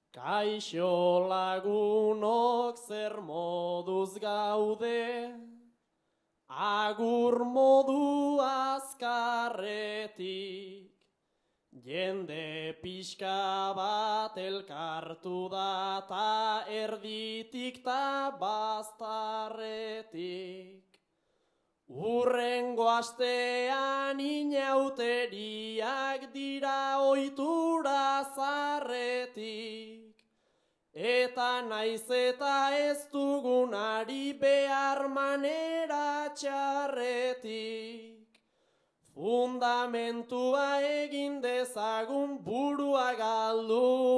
Kaixo lagunok zer moduz gaude, agur modu azkarretik, jende pixka bat elkartu da ta erditik ta baztarretik. Urrengo astean inauteriak dira ohitura zarretik, eta naiz eta ez dugunari behar manera txarretik. Fundamentua egin dezagun burua galdu